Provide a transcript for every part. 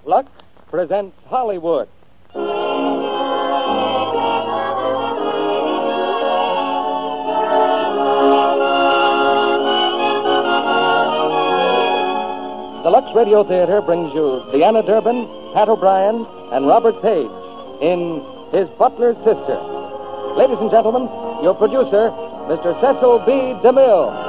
Lux presents Hollywood. The Lux Radio Theater brings you Deanna Durbin, Pat O'Brien, and Robert Page in His Butler's Sister. Ladies and gentlemen, your producer, Mr. Cecil B. DeMille.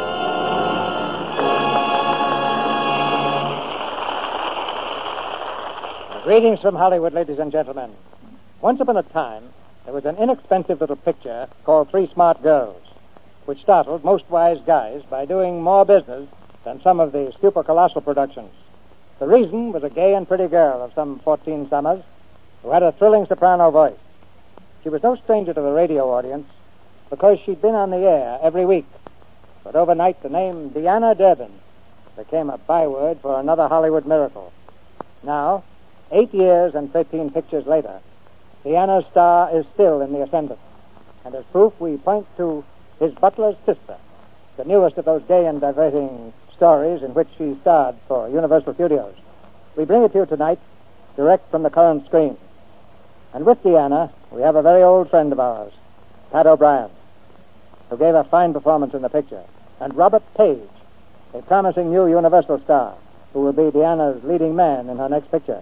Greetings from Hollywood, ladies and gentlemen. Once upon a time, there was an inexpensive little picture called Three Smart Girls, which startled most wise guys by doing more business than some of the super-colossal productions. The reason was a gay and pretty girl of some 14 summers who had a thrilling soprano voice. She was no stranger to the radio audience because she'd been on the air every week. But overnight, the name Deanna Durbin became a byword for another Hollywood miracle. Now, 8 years and 13 pictures later, Deanna's star is still in the ascendant. And as proof, we point to His Butler's Sister, the newest of those gay and diverting stories in which she starred for Universal Studios. We bring it to you tonight, direct from the current screen. And with Deanna, we have a very old friend of ours, Pat O'Brien, who gave a fine performance in the picture, and Robert Page, a promising new Universal star, who will be Deanna's leading man in her next picture.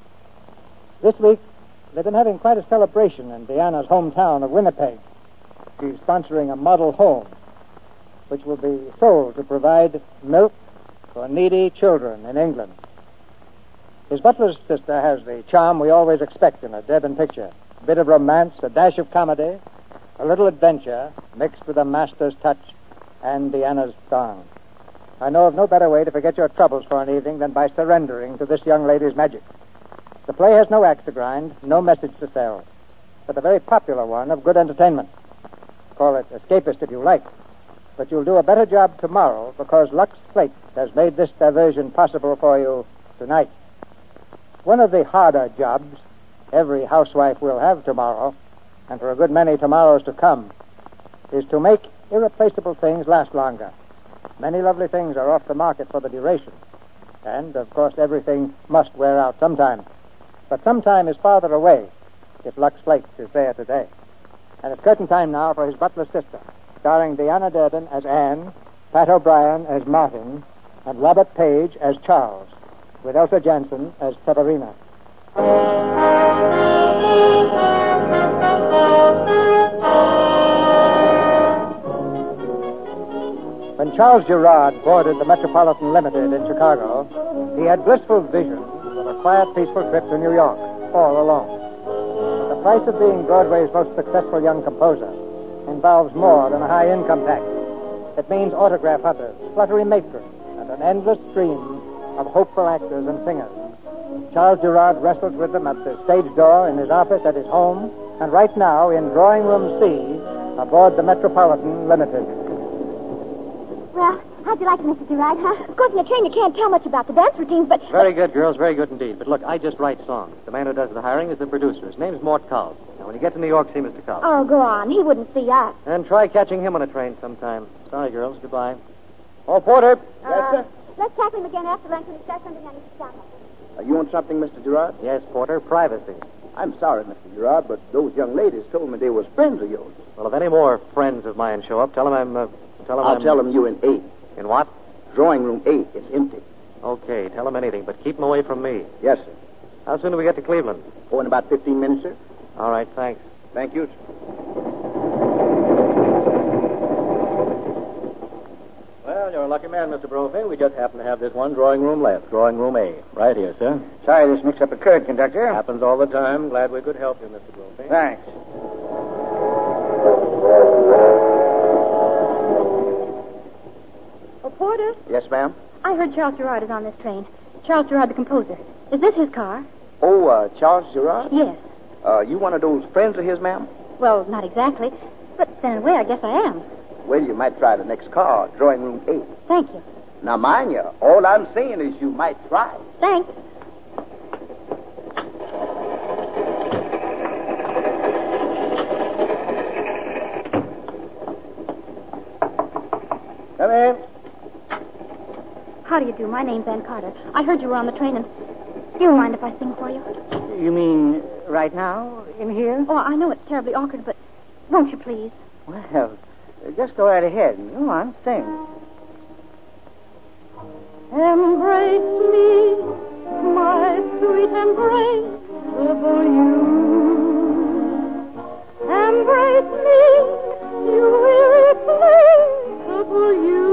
This week, they've been having quite a celebration in Deanna's hometown of Winnipeg. She's sponsoring a model home, which will be sold to provide milk for needy children in England. His Butler's Sister has the charm we always expect in a Durbin picture. A bit of romance, a dash of comedy, a little adventure, mixed with a master's touch and Deanna's song. I know of no better way to forget your troubles for an evening than by surrendering to this young lady's magic. The play has no axe to grind, no message to sell, but a very popular one of good entertainment. Call it escapist if you like, but you'll do a better job tomorrow because Lux Flake has made this diversion possible for you tonight. One of the harder jobs every housewife will have tomorrow, and for a good many tomorrows to come, is to make irreplaceable things last longer. Many lovely things are off the market for the duration, and, of course, everything must wear out sometime. But sometime is farther away if Lux Flake is there today. And it's curtain time now for His Butler's Sister, starring Deanna Durbin as Anne, Pat O'Brien as Martin, and Robert Page as Charles, with Elsa Jansen as Severina. When Charles Gerard boarded the Metropolitan Limited in Chicago, he had blissful visions of a quiet, peaceful trip to New York, all alone. But the price of being Broadway's most successful young composer involves more than a high income tax. It means autograph hunters, fluttery matrons, and an endless stream of hopeful actors and singers. Charles Gerard wrestled with them at the stage door, in his office, at his home, and right now in Drawing Room C aboard the Metropolitan Limited. Well, how'd you like it, Mr. Gerard, huh? Of course, in the train you can't tell much about the dance routines, but... Very good, girls, very good indeed. But look, I just write songs. The man who does the hiring is the producer. His name's Mort Cowles. Now, when you get to New York, see Mr. Cowles. Oh, go on. He wouldn't see us. And try catching him on a train sometime. Sorry, girls. Goodbye. Oh, Porter. Yes, sir? Let's tackle him again after lunch when he starts something on his stomach. You want something, Mr. Gerard? Yes, Porter. Privacy. I'm sorry, Mr. Gerard, but those young ladies told me they was friends of yours. Well, if any more friends of mine show up, tell them I'm... I'll tell them you in 8. In what? Drawing room 8. It's empty. Okay, tell them anything, but keep them away from me. Yes, sir. How soon do we get to Cleveland? Oh, in about 15 minutes, sir. All right, thanks. Thank you, sir. Well, you're a lucky man, Mr. Brophy. We just happen to have this one drawing room left. Drawing room A. Right here, sir. Sorry this mix-up occurred, conductor. Happens all the time. Glad we could help you, Mr. Brophy. Thanks. Oh, Porter, Yes, ma'am? I heard Charles Gerard is on this train. Charles Gerard, the composer. Is this his car? Oh, Charles Gerard? Yes. You one of those friends of his, ma'am? Well, not exactly. But then away, I guess I am. Well, you might try the next car, drawing room 8. Thank you. Now, mind you, all I'm saying is you might try. Thanks. Come in. How do you do? My name's Ann Carter. I heard you were on the train, and Do you mind if I sing for you? You mean right now, in here? Oh, I know it's terribly awkward, but won't you please? Well, just go right ahead. Go on, sing. Embrace me, my sweet embraceable you. Embrace me, you irreplaceable you.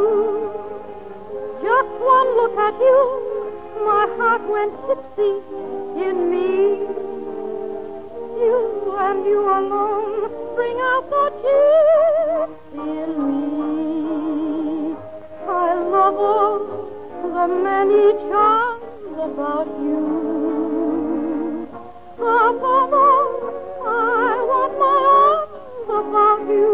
Just one look at you, my heart went tipsy in me. You and you alone bring out the gypsy in me. I love all the many charms about you. Above all, I want my arms about you.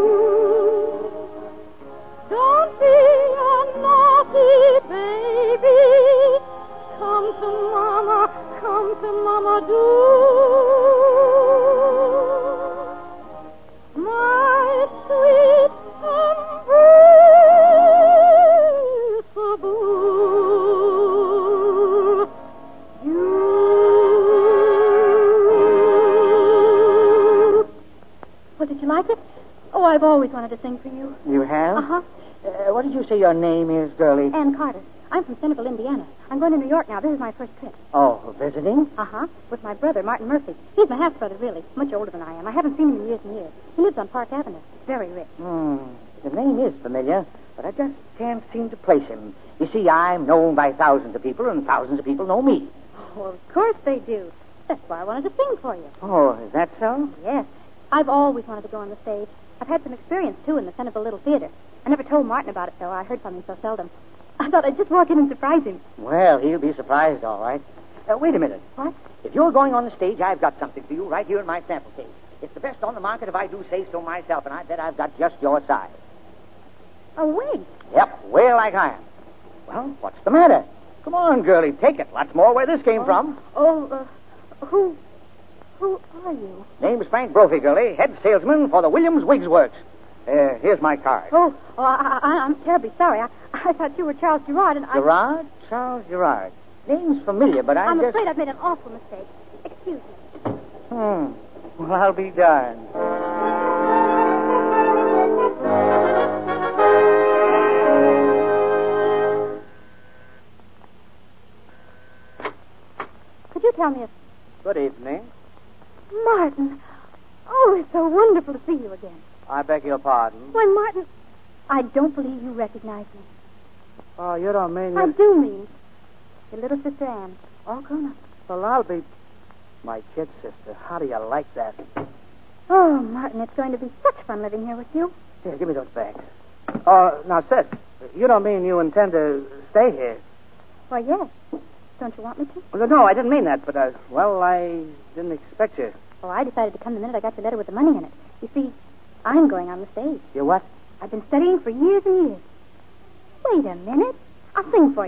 Don't be a naughty baby. Come to Mama, do. My sweet embraceable you. Well, did you like it? Oh, I've always wanted to sing for you. You have? Uh-huh. What did you say your name is, girlie? Ann Carter. I'm from Centerville, Indiana. I'm going to New York now. This is my first trip. Oh, visiting? Uh-huh. With my brother, Martin Murphy. He's my half-brother, really. Much older than I am. I haven't seen him in years and years. He lives on Park Avenue. Very rich. The name is familiar, but I just can't seem to place him. You see, I'm known by thousands of people, and thousands of people know me. Oh, of course they do. That's why I wanted to sing for you. Oh, is that so? Yes. I've always wanted to go on the stage. I've had some experience, too, in the Centerville Little Theater. I never told Martin about it, though. I heard from him so seldom. I thought I'd just walk in and surprise him. Well, he'll be surprised, all right. Wait a minute. What? If you're going on the stage, I've got something for you right here in my sample case. It's the best on the market if I do say so myself, and I bet I've got just your size. A wig? Yep, way like I am. Well, what's the matter? Come on, girlie, take it. Lots more where this came from. Who are you? Name's Frank Brophy, girlie, head salesman for the Williams Wigs Works. Here's my card. I'm terribly sorry. I thought you were Charles Gerard, and Gerard? Charles Gerard. Name's familiar, but I'm afraid I've made an awful mistake. Excuse me. Well, I'll be darned. Could you tell me if... Good evening. Martin. Oh, it's so wonderful to see you again. I beg your pardon. Why, Martin, I don't believe you recognize me. Oh, you don't mean... I do mean. Your little sister Anne, all grown up. Well, I'll be... My kid sister. How do you like that? Oh, Martin, it's going to be such fun living here with you. Here, give me those bags. Oh, now, sis, you don't mean you intend to stay here? Why, yes. Don't you want me to? Well, no, I didn't mean that, but, I didn't expect you. Oh, I decided to come the minute I got your letter with the money in it. You see, I'm going on the stage. You what? I've been studying for years and years. Wait a minute. I'll sing for you.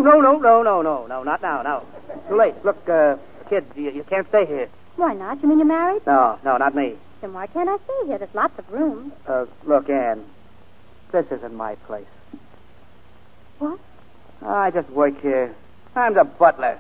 No, not now, no. Too late. Look, kid, you can't stay here. Why not? You mean you're married? No, not me. Then why can't I stay here? There's lots of room. Look, Ann, this isn't my place. What? I just work here. I'm the butler.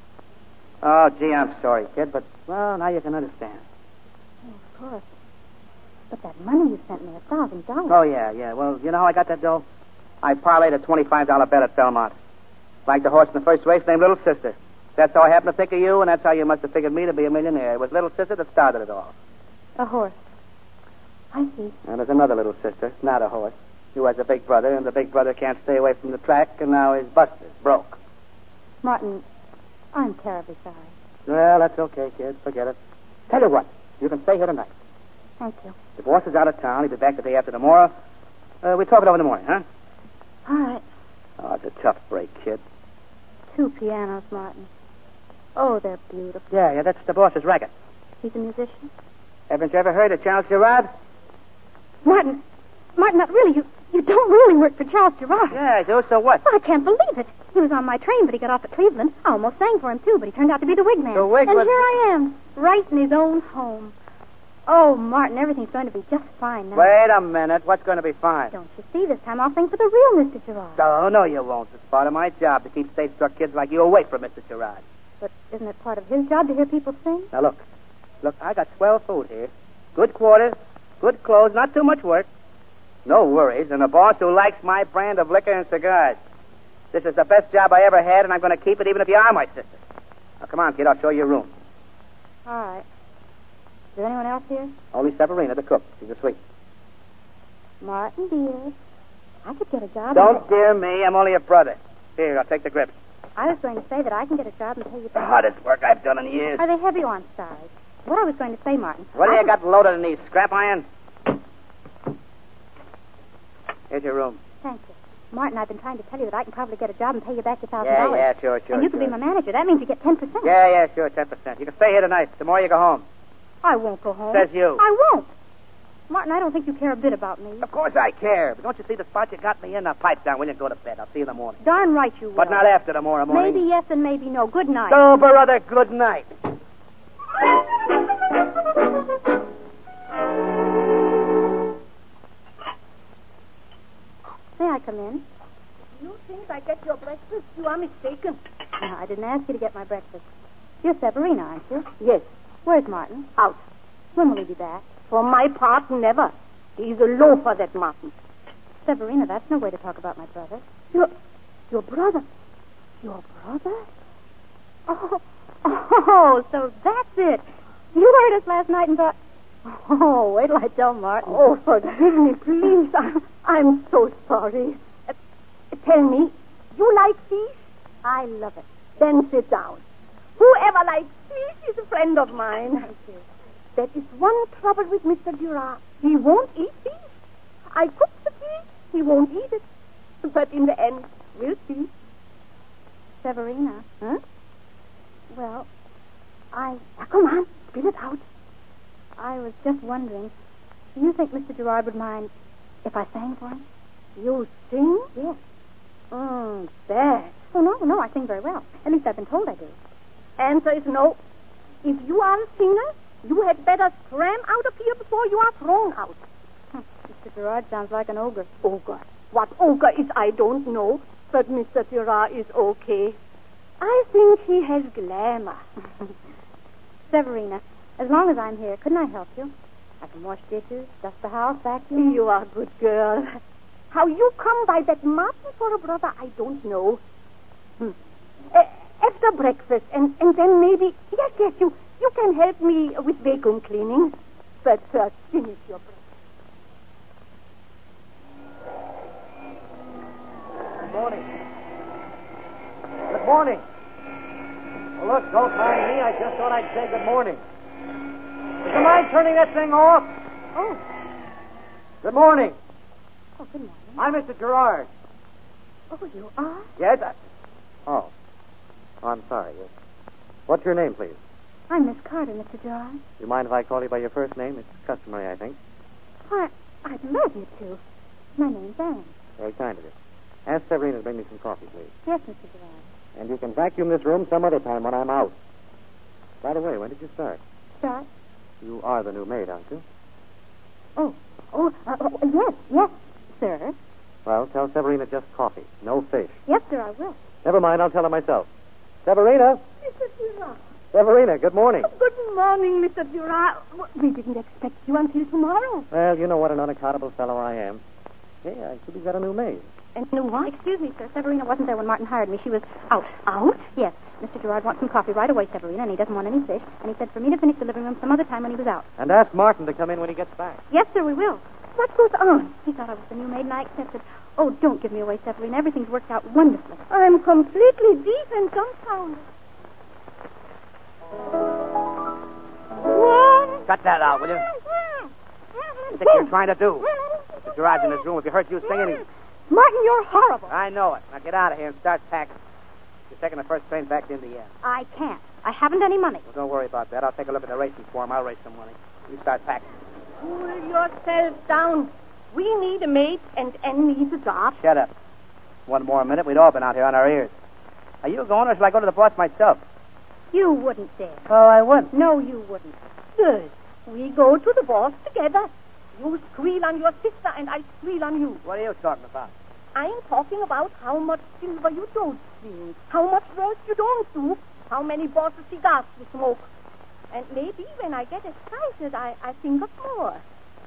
Oh, gee, I'm sorry, kid, but, well, now you can understand. Oh, of course. But that money you sent me, $1,000. Oh, yeah. Well, you know how I got that dough? I parlayed a $25 bet at Belmont. Like the horse in the first race named Little Sister. That's how I happened to think of you, and that's how you must have figured me to be a millionaire. It was Little Sister that started it all. A horse. I see. And there's another little sister, not a horse, who has a big brother, and the big brother can't stay away from the track, and now he's busted, broke. Martin, I'm terribly sorry. Well, that's okay, kid. Forget it. Tell you what, you can stay here tonight. Thank you. The boss is out of town. He'll be back the day after tomorrow. We'll talk it over in the morning, huh? All right. Oh, it's a tough break, kid. 2 pianos, Martin. Oh, they're beautiful. Yeah, that's the boss's racket. He's a musician? Haven't you ever heard of Charles Gerard? Martin, not really. You don't really work for Charles Gerard. Yeah, I do. So what? Well, I can't believe it. He was on my train, but he got off at Cleveland. I almost sang for him, too, but he turned out to be the wig man. The wig and was... here I am, right in his own home. Oh, Martin, everything's going to be just fine now. Wait a minute. What's going to be fine? Don't you see? This time I'll sing for the real Mr. Gerard. Oh, no, you won't. It's part of my job to keep stage-struck kids like you away from Mr. Gerard. But isn't it part of his job to hear people sing? Now, look. Look, I got swell food here. Good quarters, good clothes, not too much work. No worries, and a boss who likes my brand of liquor and cigars. This is the best job I ever had, and I'm going to keep it even if you are my sister. Now, come on, kid, I'll show you your room. All right. Is there anyone else here? Only Severina, the cook. She's asleep. Martin, dear. I could get a job. Don't dear me. I'm only a brother. Here, I'll take the grips. I was going to say that I can get a job and pay you The back. hardest work I've done in years. Are they heavy? Oh, I'm sorry. What I was going to say, Martin. What do you got loaded in these? Scrap iron? Here's your room. Thank you. Martin, I've been trying to tell you that I can probably get a job and pay you back your $1,000. Yeah, sure. And you can be my manager. That means you get 10%. Yeah, sure, 10%. You can stay here tonight. Tomorrow you go home. I won't go home. Says you. I won't. Martin, I don't think you care a bit about me. Of course I care. But don't you see the spot you got me in? Now pipe down. Will you go to bed? I'll see you in the morning. Darn right you will. But not after tomorrow morning. Maybe yes and maybe no. Good night. So, brother, good night. May I come in? You think I get your breakfast? You are mistaken. No, I didn't ask you to get my breakfast. You're Severina, aren't you? Yes, Where's Martin? out. When will he be back? For my part, never. He's a loafer, that Martin. Severina, that's no way to talk about my brother. Your brother? Your brother? Oh, so that's it. You heard us last night and thought, oh, wait till I tell Martin. Oh, forgive me, please. I'm so sorry. Tell me, you like fish? I love it. Then sit down. Whoever likes fish is a friend of mine. Thank you. There is one trouble with Mr. Girard. He won't eat fish. I cook the fish. He won't eat it. But in the end, we'll see. Severina. Huh? Well, Now, come on. Spit it out. I was just wondering, do you think Mr. Gerard would mind if I sang for him? You sing? Yes. Bad. Oh, no, I sing very well. At least I've been told I do. Answer is no. If you are a singer, you had better scram out of here before you are thrown out. Mr. Gerard sounds like an ogre. Ogre. What ogre is, I don't know. But Mr. Girard is okay. I think he has glamour. Severina, as long as I'm here, couldn't I help you? I can wash dishes, dust the house, vacuum. You are a good girl. How you come by that Martin for a brother, I don't know. After breakfast, and then maybe... Yes, you can help me with vacuum cleaning. But first, finish your breakfast. Good morning. Good morning. Well, look, don't mind me. I just thought I'd say good morning. Would you mind turning that thing off? Oh. Good morning. Oh, good morning. I'm Mr. Gerard. Oh, you are? Yes, Oh, I'm sorry. What's your name, please? I'm Miss Carter, Mr. Gerard. You mind if I call you by your first name? It's customary, I think. Why, I'd love you to. My name's Anne. Very kind of you. Ask Severina to bring me some coffee, please. Yes, Mr. Gerard. And you can vacuum this room some other time when I'm out. By the way, when did you start? Start? You are the new maid, aren't you? Yes, sir. Well, tell Severina just coffee. No fish. Yes, sir, I will. Never mind, I'll tell her myself. Severina! Mr. Girard. Severina, good morning. Good morning, Mr. Girard. We didn't expect you until tomorrow. Well, you know what an unaccountable fellow I am. Hey, I see we've got a new maid. And new what? Excuse me, sir. Severina wasn't there when Martin hired me. She was out. Out? Yes. Mr. Gerard wants some coffee right away, Severina, and he doesn't want any fish. And he said for me to finish the living room some other time when he was out. And ask Martin to come in when he gets back. Yes, sir, we will. What goes on? He thought I was the new maid, and I accepted. Oh, don't give me away, Severina. Everything's worked out wonderfully. I'm completely deaf and dumbfounded. Cut that out, will you? What do you think you're trying to do? Mr. Gerard's in his room. If you heard you singing, Martin, you're horrible. I know it. Now get out of here and start packing. You're taking the first train back to Indiana. I can't. I haven't any money. Well, don't worry about that. I'll take a look at the racing form. I'll raise some money. You start packing. Cool yourself down. We need a maid, and Anne needs a job. Shut up. One more minute, we'd all been out here on our ears. Are you going, or shall I go to the boss myself? You wouldn't dare. Oh, I would. No, you wouldn't. Good. We go to the boss together. You squeal on your sister, and I squeal on you. What are you talking about? I'm talking about how much silver you don't steal, how much work you don't do, how many balls of cigars to smoke. And maybe when I get excited, I think of more.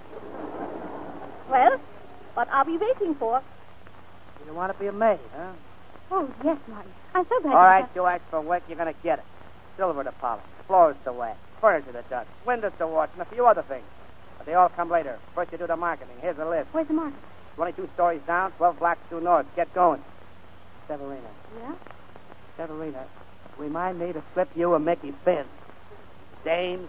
Well, what are we waiting for? You want to be a maid, huh? Oh, yes, Martin. I'm so glad All right, you ask for work, you're going to get it. Silver to polish, floors to wax, furniture to dust, windows to wash, and a few other things. But they all come later. First you do the marketing. Here's a list. Where's the market? 22 stories down, 12 blocks due north. Get going. Severina. Yeah? Severina, remind me to slip you a Mickey Finn. Dames.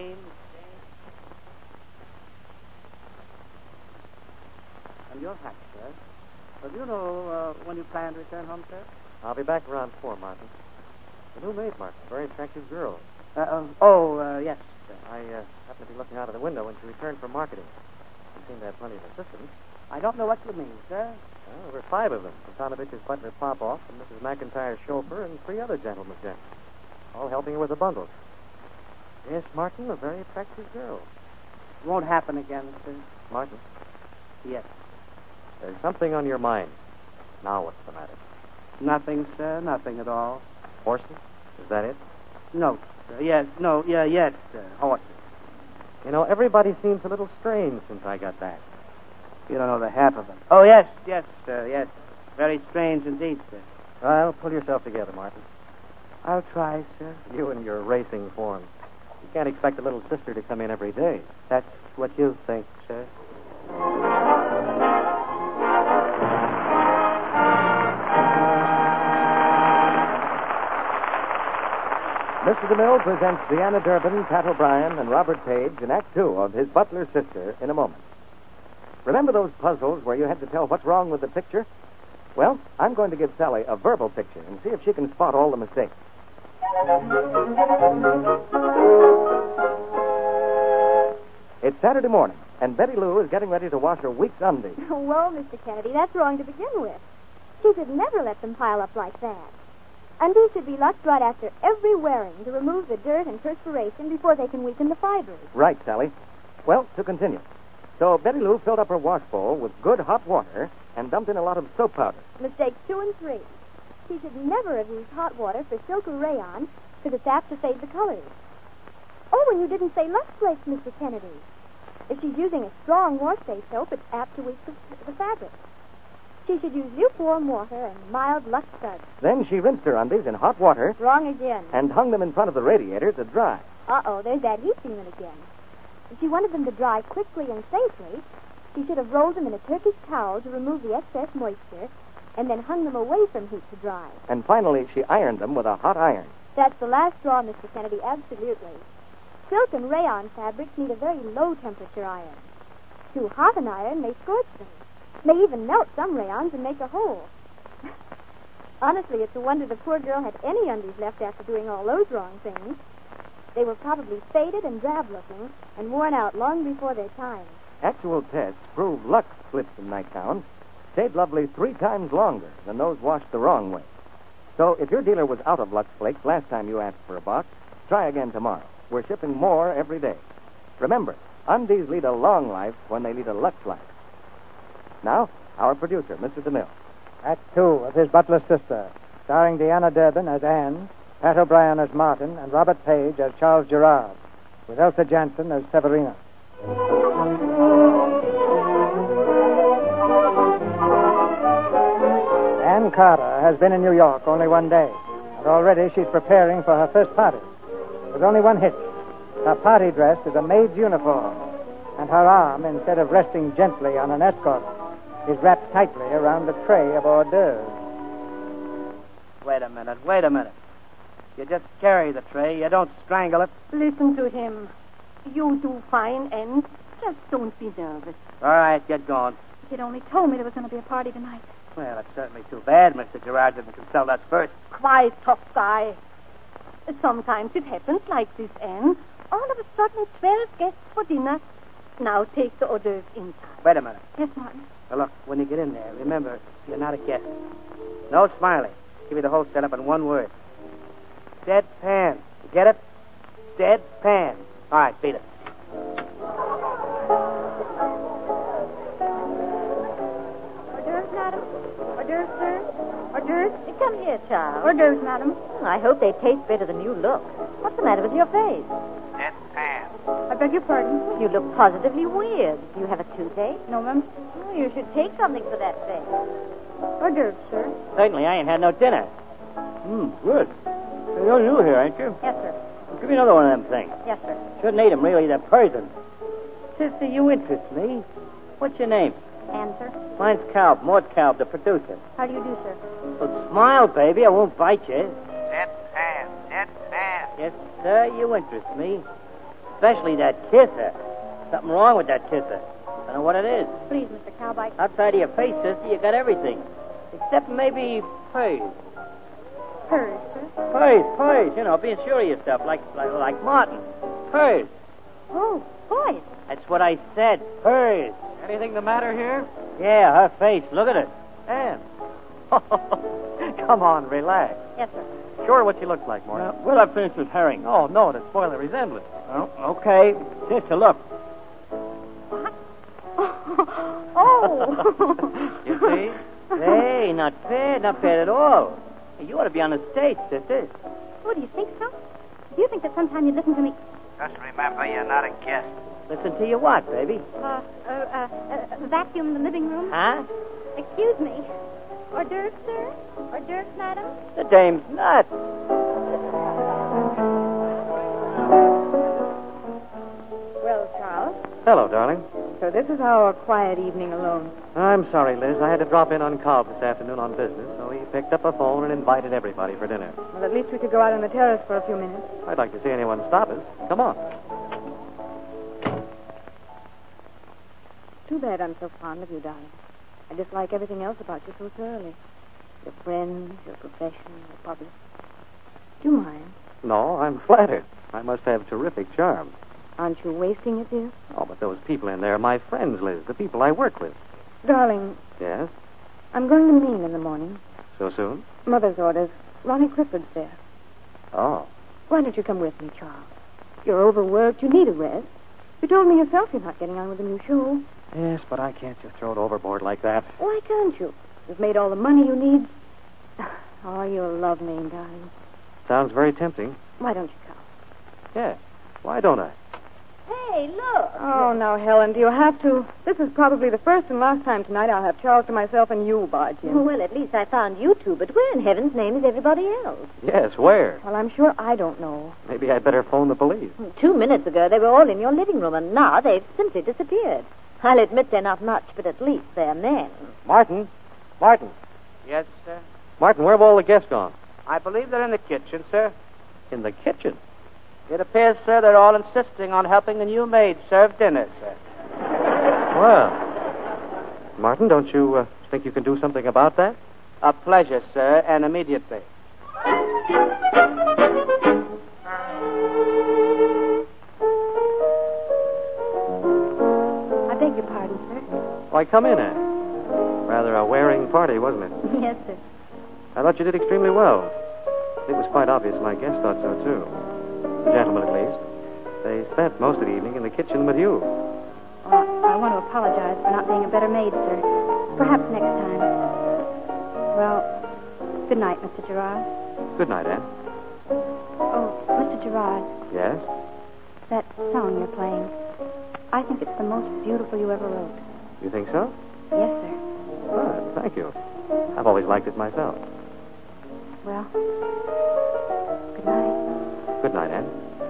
And your hat, sir. Well, do you know when you plan to return home, sir? I'll be back around 4, Martin. The new maid, Martin. Very attractive girl. Yes, sir. I happened to be looking out of the window when she returned from marketing. She seemed to have plenty of assistants. I don't know what you mean, sir. Well, there were 5 of them. Kontonovich's butler Popoff and Mrs. McIntyre's chauffeur and 3 other gentlemen's gents. All helping her with the bundles. Yes, Martin, a very attractive girl. Won't happen again, sir. Martin? Yes. There's something on your mind. Now what's the matter? Nothing, sir. Nothing at all. Horses? Is that it? No, sir. Yes, sir. Horses. You know, everybody seems a little strange since I got back. You don't know the half of it. Oh, yes, sir, yes. Very strange indeed, sir. Well, pull yourself together, Martin. I'll try, sir. You and your racing form. You can't expect a little sister to come in every day. That's what you think, sir. Mr. DeMille presents Deanna Durbin, Pat O'Brien, and Robert Page in Act 2 of His Butler's Sister in a moment. Remember those puzzles where you had to tell what's wrong with the picture? Well, I'm going to give Sally a verbal picture and see if she can spot all the mistakes. It's Saturday morning, and Betty Lou is getting ready to wash her week's undies. Well, Mr. Kennedy, that's wrong to begin with. She should never let them pile up like that. Undies should be lucked right after every wearing to remove the dirt and perspiration before they can weaken the fibers. Right, Sally. Well, to continue. So Betty Lou filled up her wash bowl with good hot water and dumped in a lot of soap powder. Mistakes 2 and 3. She should never have used hot water for silk or rayon because it's apt to fade the colors. Oh, and you didn't say Lux Flakes, Mr. Kennedy. If she's using a strong wash-day soap, it's apt to weaken the fabric. She should use lukewarm water and mild Lux suds. Then she rinsed her undies in hot water Wrong again. and hung them in front of the radiator to dry. Uh-oh, there's that heat demon again. If she wanted them to dry quickly and safely, she should have rolled them in a Turkish towel to remove the excess moisture and then hung them away from heat to dry. And finally, she ironed them with a hot iron. That's the last straw, Mr. Kennedy, absolutely. Silk and rayon fabrics need a very low-temperature iron. Too hot an iron may scorch them, may even melt some rayons and make a hole. Honestly, it's a wonder the poor girl had any undies left after doing all those wrong things. They were probably faded and drab-looking and worn out long before their time. Actual tests prove Lux slips and nightgowns stayed lovely 3 times longer than those washed the wrong way. So if your dealer was out of Lux Flakes last time you asked for a box, try again tomorrow. We're shipping more every day. Remember, undies lead a long life when they lead a Lux life. Now, our producer, Mr. DeMille. Act 2 of His Butler's Sister, starring Deanna Durbin as Anne, Pat O'Brien as Martin, and Robert Page as Charles Gerard, with Elsa Jansen as Severina. Anne Carter has been in New York only one day, and already she's preparing for her first party. There's only one hitch. Her party dress is a maid's uniform, and her arm, instead of resting gently on an escort, is wrapped tightly around a tray of hors d'oeuvres. Wait a minute. You just carry the tray. You don't strangle it. Listen to him. You do fine, and just don't be nervous. All right, get going. He'd only told me there was going to be a party tonight. Well, it's certainly too bad Mr. Gerard didn't consult us first. Quiet, tough guy. Sometimes it happens like this, Anne. All of a sudden, 12 guests for dinner. Now take the hors d'oeuvres inside. Wait a minute. Yes, Martin. Now, look, when you get in there, remember, you're not a guest. No smiling. Give me the whole setup in one word. Deadpan. You get it? Deadpan. All right, beat it. Hors d'oeuvres, madam? Hors d'oeuvres, sir? Hors d'oeuvres? Come here, Charles. Hors d'oeuvres, madam. I hope they taste better than you look. What's the matter with your face? It's Ann. I beg your pardon? You look positively weird. Do you have a toothache? No, ma'am. Oh, you should take something for that face. Hors d'oeuvres, sir. Certainly, I ain't had no dinner. Good. You're new here, ain't you? Yes, sir. Give me another one of them things. Yes, sir. Shouldn't eat them, really. They're poison. Sister, you interest me. What's your name? Ann, sir. Mine's Calb, Mort Calb, the producer. How do you do, sir? Well, smile, baby. I won't bite you. It's Ann. It's Ann. Yes, sir, you interest me. Especially that kisser. Something wrong with that kisser. I know what it is. Please, Mr. Cowbike. Outside of your face, sister, you got everything. Except maybe purse. Purse, sir. Purse. You know, being sure of yourself, like Martin. Purse. Oh, voice. That's what I said. Purse. Anything the matter here? Yeah, her face. Look at it. Ann. Come on, relax. Yes, sir. Sure what she looks like, Morton. Well, I finished with herring. Oh, no, to spoil the resemblance. Oh, okay. Sister, look. What? Oh. You see? Hey, not bad at all. You ought to be on the stage, sister. Oh, do you think so? Do you think that sometime you'd listen to me? Just remember, you're not a guest. Listen to you what, baby? Vacuum the living room? Huh? Excuse me. Hors d'oeuvres, sir? Hors d'oeuvres, madam? The dame's nuts. Well, Charles, Hello, darling. so this is our quiet evening alone. I'm sorry, Liz. I had to drop in on Cobb this afternoon on business, so he picked up a phone and invited everybody for dinner. Well, at least we could go out on the terrace for a few minutes. I'd like to see anyone stop us. Come on. Too bad I'm so fond of you, darling. I dislike everything else about you so thoroughly. Your friends, your profession, your public. Do you mind? No, I'm flattered. I must have terrific charm. Aren't you wasting it, dear? Oh, but those people in there are my friends, Liz, the people I work with. Darling, Yes? I'm going to Maine in the morning. So soon? Mother's orders. Ronnie Clifford's there. Oh. Why don't you come with me, Charles? You're overworked. You need a rest. You told me yourself you're not getting on with the new show. Yes, but I can't just throw it overboard like that. Why can't you? You've made all the money you need. Oh, you'll love Maine, darling. Sounds very tempting. Why don't you come? Yeah. Why don't I? Hey, look. Oh, now, Helen, do you have to? This is probably the first and last time tonight I'll have Charles to myself and you barge in. Well, at least I found you two, but where in heaven's name is everybody else? Yes, where? Well, I'm sure I don't know. Maybe I'd better phone the police. 2 minutes ago, they were all in your living room, and now they've simply disappeared. I'll admit they're not much, but at least they're men. Martin? Yes, sir. Martin, where have all the guests gone? I believe they're in the kitchen, sir. In the kitchen. It appears, sir, they're all insisting on helping the new maid serve dinner, sir. Well, Martin, don't you think you can do something about that? A pleasure, sir, and immediately. I beg your pardon, sir. Why, come in, Anne. Rather a wearing party, wasn't it? Yes, sir. I thought you did extremely well. It was quite obvious my guests thought so, too. The gentlemen, at least. They spent most of the evening in the kitchen with you. Oh, I want to apologize for not being a better maid, sir. Perhaps next time. Well, good night, Mr. Gerard. Good night, Anne. Oh, Mr. Gerard, Yes? that song you're playing, I think it's the most beautiful you ever wrote. You think so? Yes, sir. Ah, thank you. I've always liked it myself. Well, good night. Good night, Anne.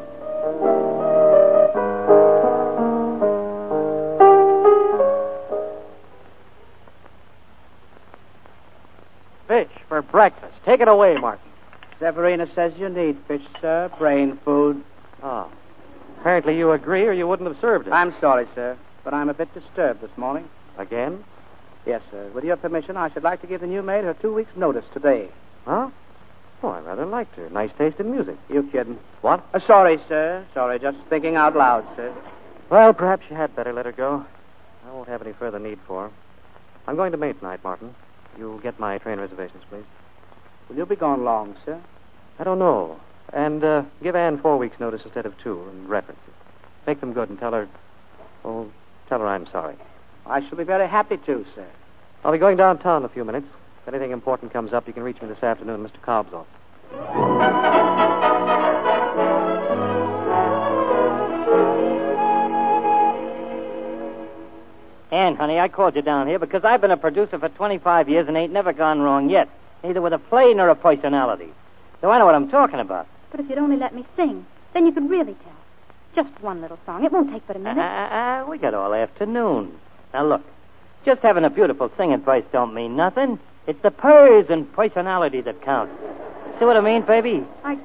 Fish for breakfast. Take it away, Martin. Severina says you need fish, sir. Brain food. Oh. Apparently you agree or you wouldn't have served it. I'm sorry, sir, but I'm a bit disturbed this morning. Again? Yes, sir. With your permission, I should like to give the new maid her 2 weeks' notice today. Huh? Oh, I rather liked her. Nice taste in music. You kidding? What? Sorry, sir. Sorry, just thinking out loud, sir. Well, perhaps you had better let her go. I won't have any further need for her. I'm going to Maine tonight, Martin. You'll get my train reservations, please. Will you be gone long, sir? I don't know. And give Anne 4 weeks' notice instead of 2 and references. Make them good and tell her... Oh, tell her I'm sorry. I shall be very happy to, sir. I'll be going downtown in a few minutes. If anything important comes up, you can reach me this afternoon, Mr. Cobb's office. Ann, honey, I called you down here because I've been a producer for 25 years and ain't never gone wrong yet, neither with a play nor a personality. So I know what I'm talking about. But if you'd only let me sing, then you could really tell. Just one little song. It won't take but a minute. We got all afternoon. Now, look, just having a beautiful singing voice don't mean nothing. It's the purrs and personality that counts. See what I mean, baby?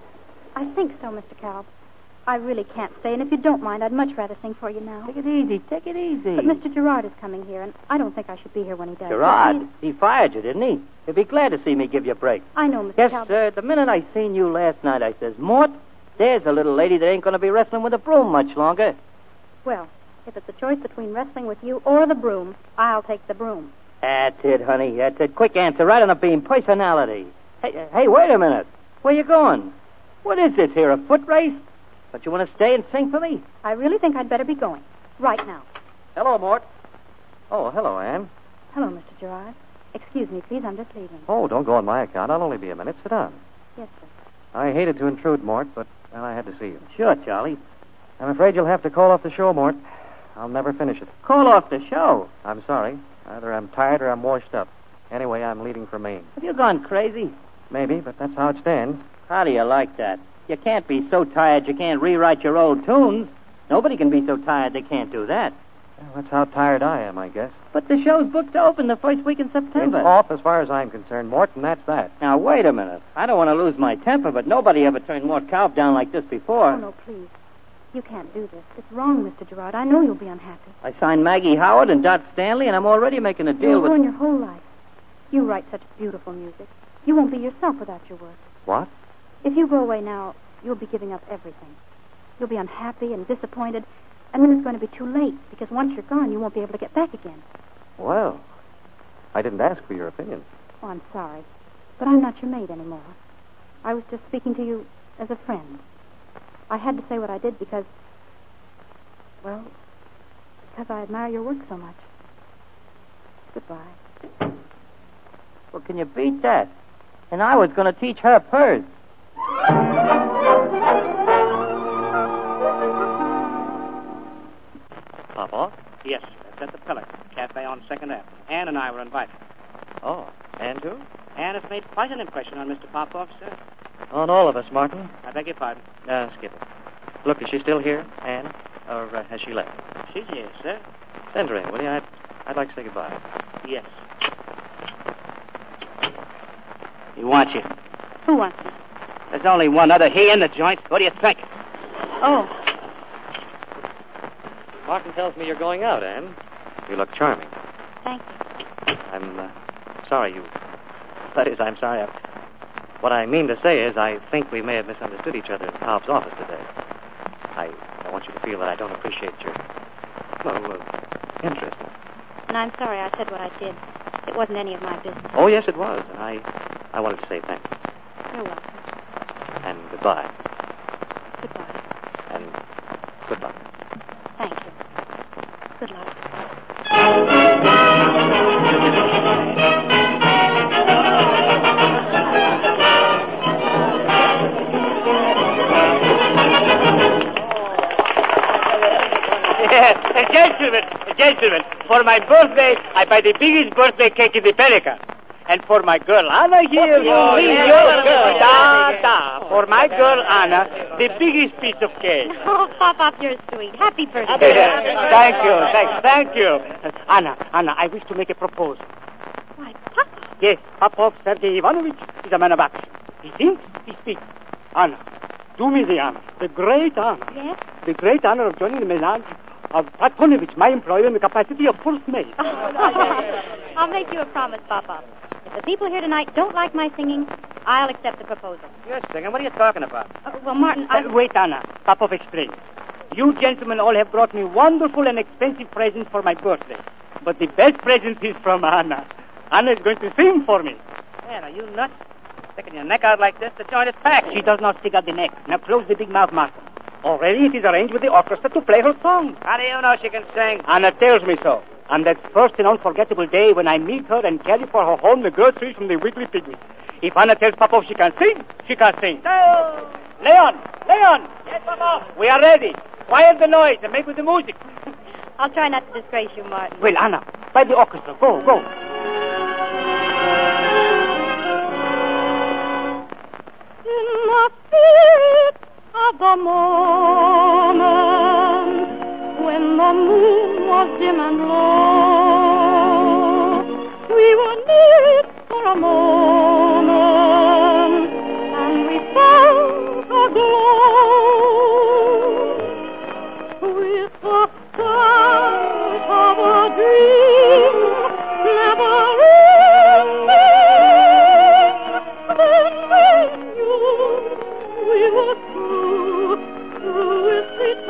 I think so, Mr. Calb. I really can't stay, and if you don't mind, I'd much rather sing for you now. Take it easy, take it easy. But Mr. Gerard is coming here, and I don't think I should be here when he does. Gerard? He fired you, didn't he? He'd be glad to see me give you a break. I know, Mr. Yes, Calb. sir. The minute I seen you last night, I says, Mort, there's a little lady that ain't going to be wrestling with a broom much longer. Well, if it's a choice between wrestling with you or the broom, I'll take the broom. That's it, honey. That's it. Quick answer, right on the beam. Personality. Hey, wait a minute. Where you going? What is this here, a foot race? Don't you want to stay and sing for me? I really think I'd better be going. Right now. Hello, Mort. Oh, hello, Anne. Hello, Mr. Gerard. Excuse me, please. I'm just leaving. Oh, don't go on my account. I'll only be a minute. Sit down. Yes, sir. I hated to intrude, Mort, but well, I had to see you. Sure, Charlie. I'm afraid you'll have to call off the show, Mort. I'll never finish it. Call off the show. I'm sorry. Either I'm tired or I'm washed up. Anyway, I'm leaving for Maine. Have you gone crazy? Maybe, but that's how it stands. How do you like that? You can't be so tired you can't rewrite your old tunes. Nobody can be so tired they can't do that. Well, that's how tired I am, I guess. But the show's booked to open the first week in September. It's off as far as I'm concerned, Mort, and that's that. Now, wait a minute. I don't want to lose my temper, but nobody ever turned Mort Calb down like this before. Oh, no, please. You can't do this. It's wrong, Mr. Gerard. I know you'll be unhappy. I signed Maggie Howard and Dot Stanley, and I'm already making a deal You'll with... ruin your whole life. You write such beautiful music. You won't be yourself without your work. What? If you go away now, you'll be giving up everything. You'll be unhappy and disappointed, and then it's going to be too late, because once you're gone, you won't be able to get back again. Well, I didn't ask for your opinion. Oh, I'm sorry, but I'm not your maid anymore. I was just speaking to you as a friend. I had to say what I did because I admire your work so much. Goodbye. Well, can you beat that? And I was going to teach her purrs. Papa? Yes, that's at the Pelican Cafe on 2nd Ave. Ann and I were invited. Oh, Anne too? Ann has made quite an impression on Mr. Popoff, sir. On all of us, Martin. I beg your pardon. Skip it. Look, is she still here, Anne? Or has she left? She's here, sir. Send her in, will you? I'd like to say goodbye. Yes. He wants you. Who wants me? There's only one other he in the joint. What do you think? Oh. Martin tells me you're going out, Anne. You look charming. Thank you. I'm sorry you... That is, I'm sorry. What I mean to say is I think we may have misunderstood each other in Cobb's office today. I want you to feel that I don't appreciate your, interest. And I'm sorry I said what I did. It wasn't any of my business. Oh, yes, it was. And I wanted to say thank you. You're welcome. And goodbye. Goodbye. And goodbye. Thank you. Good luck. Gentlemen, for my birthday, I buy the biggest birthday cake in the Pelican. And for my girl Anna here, for my girl Anna, the biggest piece of cake. Oh, Pop, you're sweet. Happy birthday. Thank you. Anna, I wish to make a proposal. Why, Papa? Yes, Popov Sergei Ivanovich is a man of action. He thinks, he speaks. Anna, do me the honor, the great honor. Yes? The great honor of joining the menage of Platonovich, my employer, in the capacity of first mate. I'll make you a promise, Papa. If the people here tonight don't like my singing, I'll accept the proposal. You're singing? What are you talking about? Well, Martin, Wait, Anna. Popov explains. You gentlemen all have brought me wonderful and expensive presents for my birthday. But the best present is from Anna. Anna is going to sing for me. Man, are you nuts? Sticking your neck out like this? The joint is packed. She does not stick out the neck. Now close the big mouth, Martin. Already it is arranged with the orchestra to play her song. How do you know she can sing? Anna tells me so. On that first and unforgettable day when I meet her and carry for her home the groceries from the Wiggly Piggy. If Anna tells Papa she can sing, she can sing. Leon! Yes, Papa. We are ready. Quiet the noise and make with the music. I'll try not to disgrace you, Martin. Well, Anna, by the orchestra. Go. In the spirit of the moment, when the moon was dim and low, we were near it for a moment, and we felt a glow with the sight of a dream never ending. Then we were through with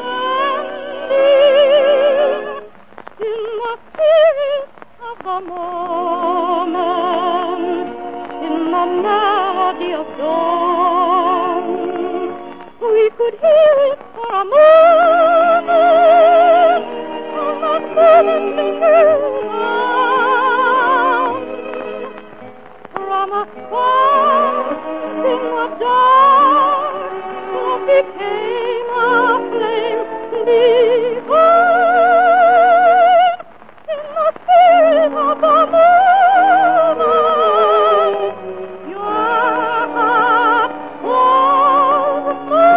pretending. In the spirit of the moment, in the melody of dawn, we could hear it for a moment, and the moment lingered on. From a spark in the dark, love became a flame divine. In the spirit of the moment, your heart was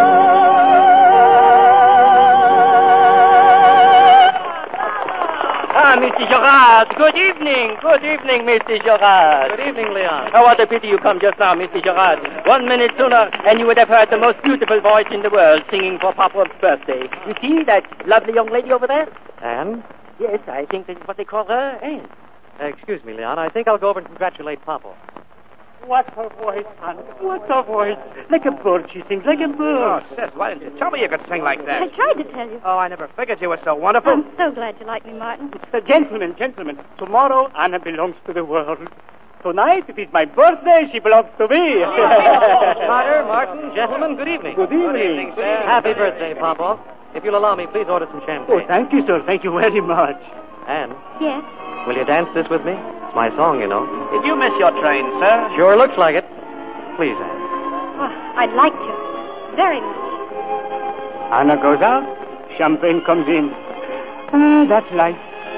Mr. Gerard. Good evening, Mr. Gerard. Good evening, Leon. Oh, what a pity you come just now, Mr. Gerard. 1 minute sooner, and you would have heard the most beautiful voice in the world singing for Papa's birthday. You see that lovely young lady over there? Anne? Yes, I think that's what they call her, Anne. Excuse me, Leon. I think I'll go over and congratulate Papa. What a voice, Anna. What a voice. Like a bird she sings, like a bird. Oh, sis, why didn't you tell me you could sing like I that? tried to tell you. Oh, I never figured you were so wonderful. I'm so glad you like me, Martin. Gentlemen. Tomorrow, Anna belongs to the world. Tonight, it is my birthday. She belongs to me. Carter, Martin, gentlemen, good evening. Good evening. Happy birthday, Papa. If you'll allow me, please order some champagne. Oh, thank you, sir. Thank you very much. Anne, Yes? will you dance this with me? It's my song, you know. Did you miss your train, sir? Sure looks like it. Please, Anne. Oh, I'd like to. Very much. Anna goes out. Champagne comes in. That's life.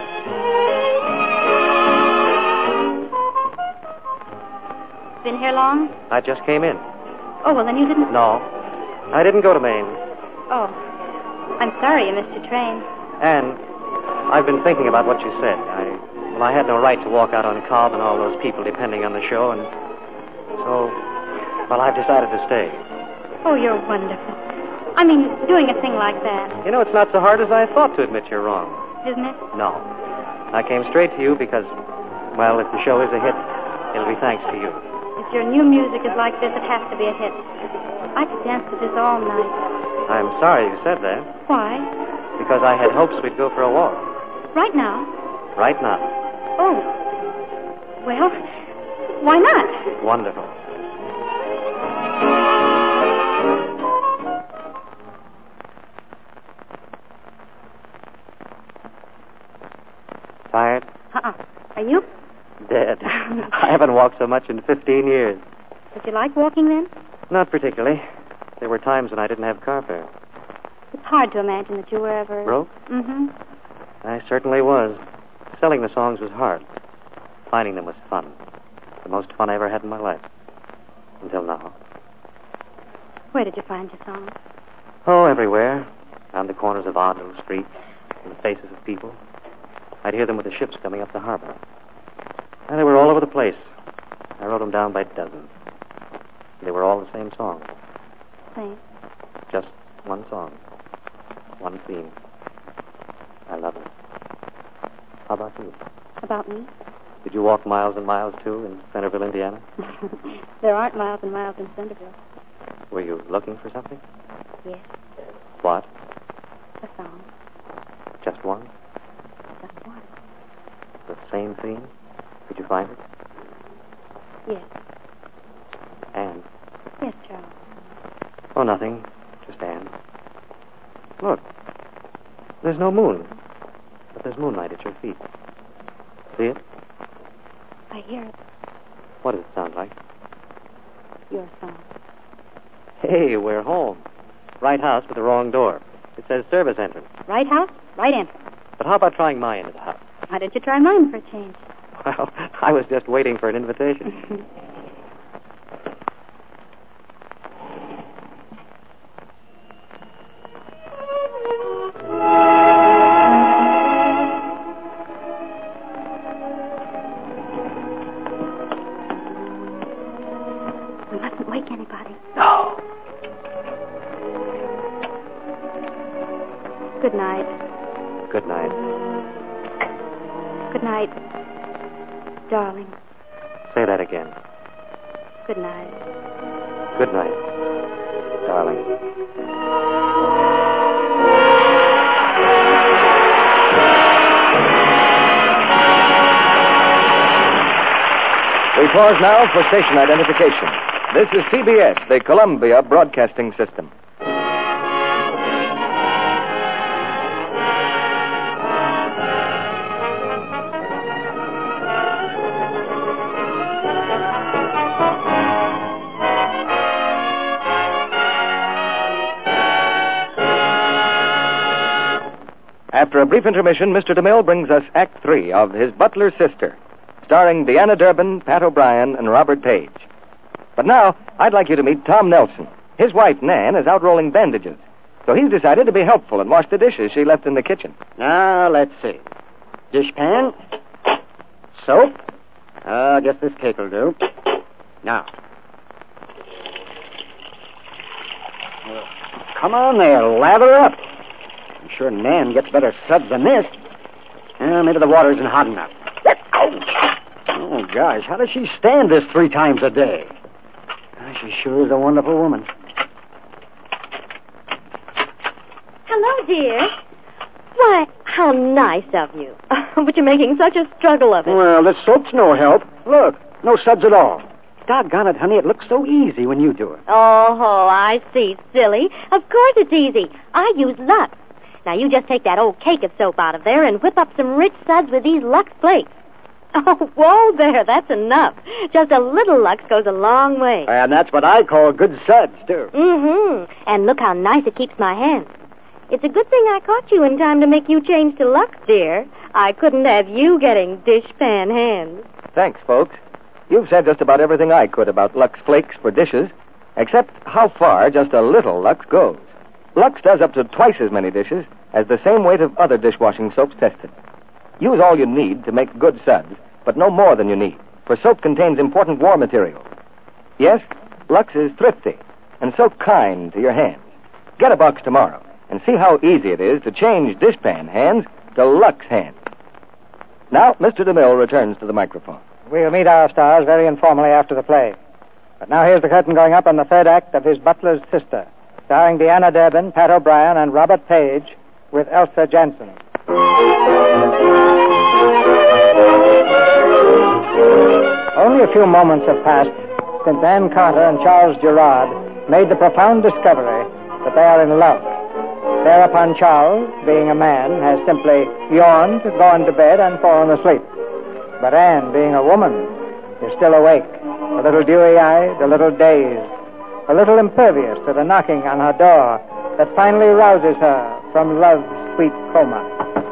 Been here long? I just came in. Oh, well, then you didn't... No, I didn't go to Maine. Oh. I'm sorry you missed your train. Anne, I've been thinking about what you said. I had no right to walk out on Cobb and all those people depending on the show, and so, well, I've decided to stay. Oh, you're wonderful. I mean, doing a thing like that, You know, it's not so hard as I thought to admit you're wrong. isn't it? No. I came straight to you because, well, if the show is a hit, it'll be thanks to you. If your new music is like this, it has to be a hit. I could dance to this all night. I'm sorry you said that, Why? because I had hopes we'd go for a walk. Right now? Right now. Oh. Well, why not? Wonderful. Tired? Are you? Dead. I haven't walked so much in 15 years. Did you like walking then? Not particularly. There were times when I didn't have car fare. It's hard to imagine that you were ever... Broke? Mm-hmm. I certainly was. Selling the songs was hard. Finding them was fun. The most fun I ever had in my life. Until now. Where did you find your songs? Oh, everywhere. On the corners of odd little streets. In the faces of people. I'd hear them with the ships coming up the harbor. And they were all over the place. I wrote them down by dozens. They were all the same song. Same. Just one song. One theme. I love it. How about you? About me? Did you walk miles and miles, too, in Centerville, Indiana? There aren't miles and miles in Centerville. Were you looking for something? Yes. What? A song. Just one? Just one. The same theme? Did you find it? Yes. Anne? Yes, Charles. Oh, nothing. Just Anne. Look. There's no moon. But there's moonlight at your feet. See it? I hear it. What does it sound like? your song. Hey, we're home. Right house with the wrong door. It says service entrance. Right house, right entrance. But how about trying my end of the house? Why don't you try mine for a change? Well, I was just waiting for an invitation. We mustn't wake anybody. No. Good night. Good night. Good night, darling. Say that again. Good night. Good night, darling. We pause now for station identification. This is CBS, the Columbia Broadcasting System. After a brief intermission, Mr. DeMille brings us Act 3 of His Butler's Sister, starring Deanna Durbin, Pat O'Brien, and Robert Page. But now, I'd like you to meet Tom Nelson. His wife, Nan, is out rolling bandages, so he's decided to be helpful and wash the dishes she left in the kitchen. Now, let's see. Dishpan. Soap. I guess this cake will do. Now. Come on there, lather up. I'm sure Nan gets better suds than this. Maybe the water isn't hot enough. Oh, gosh, how does she stand this 3 times a day? She sure is a wonderful woman. Hello, dear. Why, how nice of you. But you're making such a struggle of it. Well, this soap's no help. Look, no suds at all. Doggone it, honey, it looks so easy when you do it. Oh, I see, silly. Of course it's easy. I use Lux. Now, you just take that old cake of soap out of there and whip up some rich suds with these Lux flakes. Oh, whoa there, that's enough. Just a little Lux goes a long way. And that's what I call good suds, too. Mm-hmm. And look how nice it keeps my hands. It's a good thing I caught you in time to make you change to Lux, dear. I couldn't have you getting dishpan hands. Thanks, folks. You've said just about everything I could about Lux Flakes for dishes, except how far just a little Lux goes. Lux does up to twice as many dishes as the same weight of other dishwashing soaps tested. Use all you need to make good suds, but no more than you need, for soap contains important war material. Yes, Lux is thrifty and so kind to your hands. Get a box tomorrow and see how easy it is to change dishpan hands to Lux hands. Now, Mr. DeMille returns to the microphone. We'll meet our stars very informally after the play. But now here's the curtain going up on the third act of His Butler's Sister, starring Deanna Durbin, Pat O'Brien, and Robert Page, with Elsa Jansen. Only a few moments have passed since Ann Carter and Charles Gerard made the profound discovery that they are in love. Thereupon Charles, being a man, has simply yawned, gone to bed, and fallen asleep. But Anne, being a woman, is still awake, a little dewy-eyed, a little dazed, a little impervious to the knocking on her door that finally rouses her from love's sweet coma.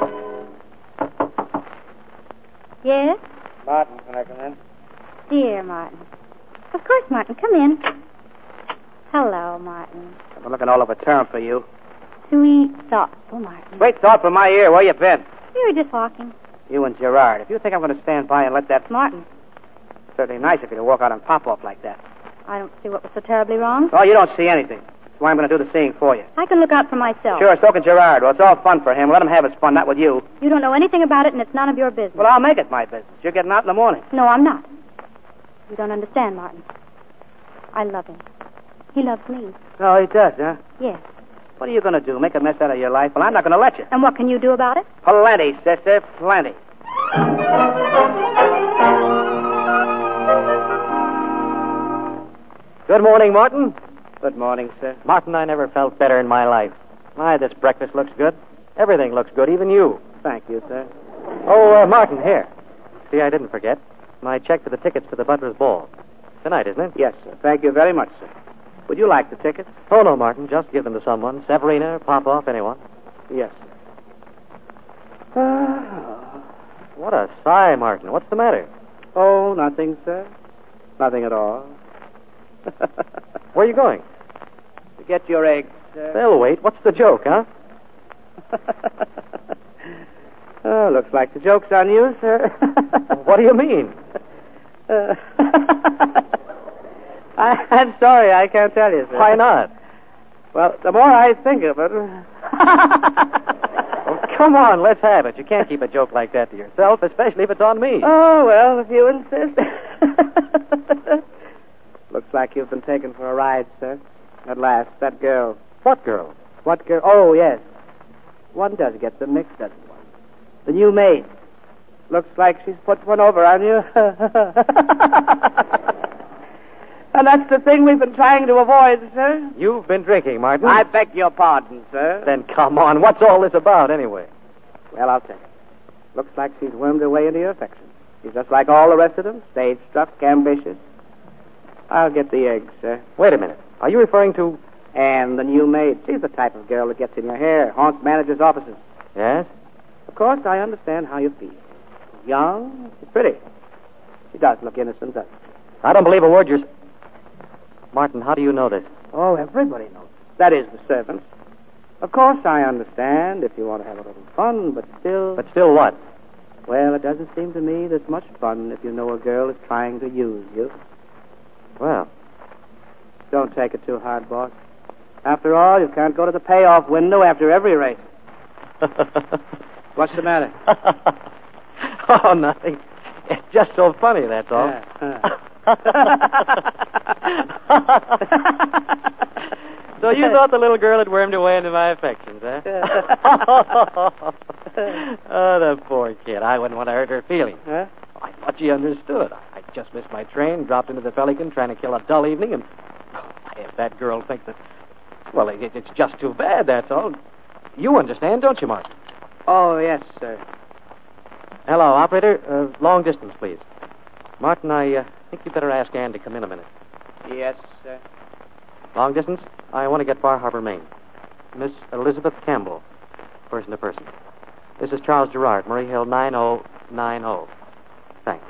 Yes? Martin, can I come in? Dear Martin. Of course, Martin. Come in. Hello, Martin. I've been looking all over town for you. Sweet, thoughtful Martin. Sweet thought for my ear. Where you been? We were just walking. You and Gerard. If you think I'm going to stand by and let that... Martin. Certainly nice of you to walk out and pop off like that. I don't see what was so terribly wrong. Oh, you don't see anything. That's why I'm going to do the seeing for you. I can look out for myself. Sure, so can Gerard. Well, it's all fun for him. Let him have his fun, not with you. You don't know anything about it, and it's none of your business. Well, I'll make it my business. You're getting out in the morning. No, I'm not. You don't understand, Martin. I love him. He loves me. Oh, he does, huh? Yes. What are you going to do, make a mess out of your life? Well, I'm not going to let you. And what can you do about it? Plenty, sister, plenty. Good morning, Martin. Good morning, sir. Martin, I never felt better in my life. My, this breakfast looks good. Everything looks good, even you. Thank you, sir. Oh, Martin, here. See, I didn't forget. My check for the tickets to the Butler's Ball. Tonight, isn't it? Yes, sir. Thank you very much, sir. Would you like the tickets? Oh, no, Martin. Just give them to someone. Severina, Popoff, anyone. Yes, sir. What a sigh, Martin. What's the matter? Oh, nothing, sir. Nothing at all. Where are you going? To get your eggs, sir. They'll wait. What's the joke, huh? Oh, looks like the joke's on you, sir. What do you mean? I'm sorry, I can't tell you, sir. Why not? Well, the more I think of it... Oh, come on, let's have it. You can't keep a joke like that to yourself, especially if it's on me. Oh, well, if you insist. Looks like you've been taken for a ride, sir. At last, that girl. What girl? What girl? Oh, yes. One does get them mixed, doesn't one? The new maid. Looks like she's put one over on you. And that's the thing we've been trying to avoid, sir. You've been drinking, Martin. I beg your pardon, sir. Then come on. What's all this about, anyway? Well, I'll tell you. Looks like she's wormed her way into your affection. She's just like all the rest of them, stage-struck, ambitious. I'll get the eggs, sir. Wait a minute. Are you referring to... And the new maid. She's the type of girl that gets in your hair, haunts managers' offices. Yes? Of course, I understand how you feel. Young, she's pretty. She does look innocent, doesn't she? I don't believe a word you're... Martin, how do you know this? Oh, everybody knows. That is, the servants. Of course, I understand if you want to have a little fun, but still... But still what? Well, it doesn't seem to me there's much fun if you know a girl is trying to use you. Well... Don't take it too hard, boss. After all, you can't go to the payoff window after every race. What's the matter? Oh, nothing. It's just so funny, that's all. Yeah. So you thought the little girl had wormed her way into my affections, eh? Oh, the poor kid. I wouldn't want to hurt her feelings. Huh? I thought she understood. I just missed my train, dropped into the Pelican, trying to kill a dull evening, and if that girl thinks that... Well, it's just too bad, that's all. You understand, don't you, Martin? Oh, yes, sir. Hello, operator. Long distance, please. Martin, I think you'd better ask Ann to come in a minute. Yes, sir. Long distance? I want to get Bar Harbor, Maine. Miss Elizabeth Campbell, person to person. This is Charles Gerard, Murray Hill 9090. Thanks.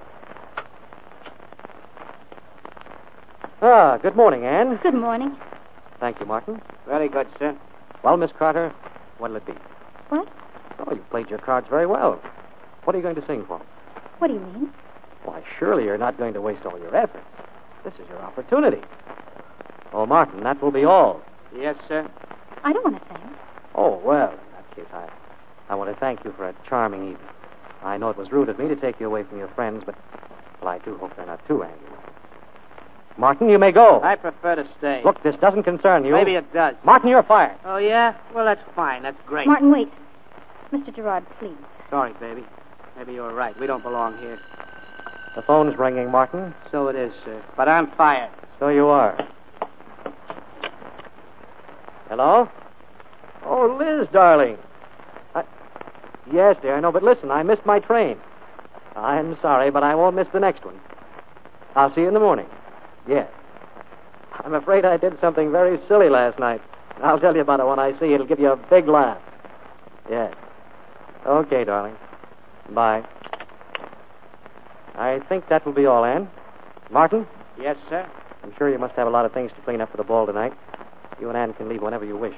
Good morning, Ann. Good morning. Thank you, Martin. Very good, sir. Well, Miss Carter, what'll it be? What? Oh, you played your cards very well. What are you going to sing for? What do you mean? Why, surely you're not going to waste all your efforts. This is your opportunity. Oh, Martin, that will be all. Yes, sir. I don't want to sing. Oh, well, in that case, I want to thank you for a charming evening. I know it was rude of me to take you away from your friends, but, well, I do hope they're not too angry. Martin, you may go. I prefer to stay. Look, this doesn't concern you. Maybe it does. Martin, you're fired. Oh, yeah? Well, that's fine. That's great. Martin, wait. Mr. Gerard, please. Sorry, baby. Maybe you're right. We don't belong here. The phone's ringing, Martin. So it is, sir. But I'm fired. So you are. Hello? Oh, Liz, darling. Yes, dear, I know, but listen, I missed my train. I'm sorry, but I won't miss the next one. I'll see you in the morning. Yes. I'm afraid I did something very silly last night. I'll tell you about it when I see you. It'll give you a big laugh. Yes. Okay, darling. Bye. I think that will be all, Ann. Martin? Yes, sir. I'm sure you must have a lot of things to clean up for the ball tonight. You and Ann can leave whenever you wish.